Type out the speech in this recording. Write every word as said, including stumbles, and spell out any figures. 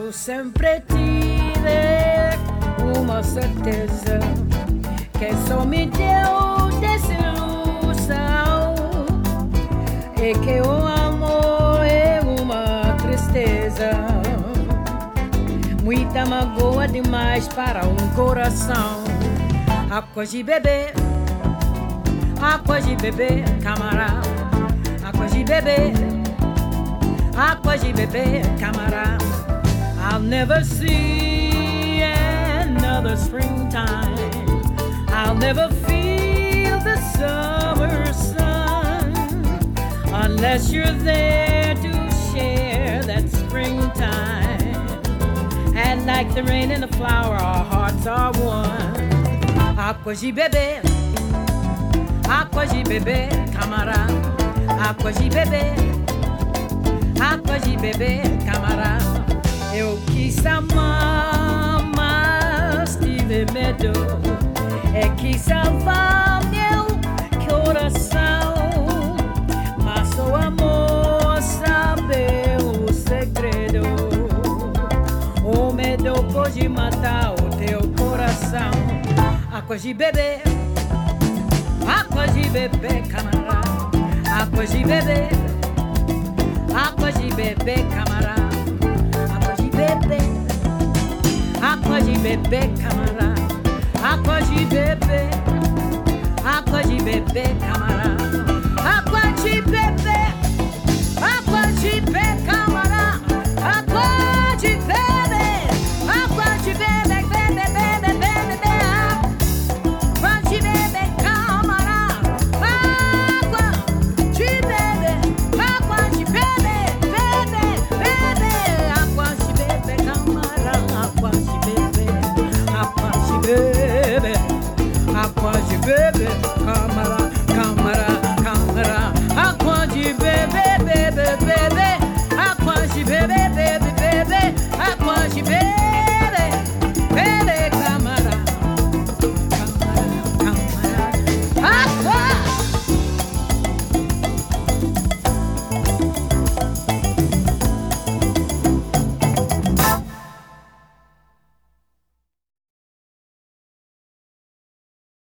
Eu sempre tive uma certeza que só me deu desilusão e que o amor é uma tristeza, muita magoa demais para um coração. Água de beber, água de beber, camarada. Água de beber, água de beber, camarada. I'll never see another springtime. I'll never feel the summer sun unless you're there to share that springtime. And like the rain and the flower, our hearts are one. Água de beber, água de beber, camarada. Água de beber, água de beber, camarada. Eu quis amar, mas tive medo. É que salvar meu coração, mas o amor sabe o segredo. O medo pode matar o teu coração. Água de beber, água de beber, camarada. Água de beber, água de beber, camarada. Água de beber, água de beber, camarada. Água de beber, água de beber, camarada. Água de beber, água de beber, camarada. Água de beber, água de beber, beber, beber, beber, água de beber, camarada. Água de beber, água de beber, beber, beber, água de beber, camarada. Água de beber, água de beber. Água de beber.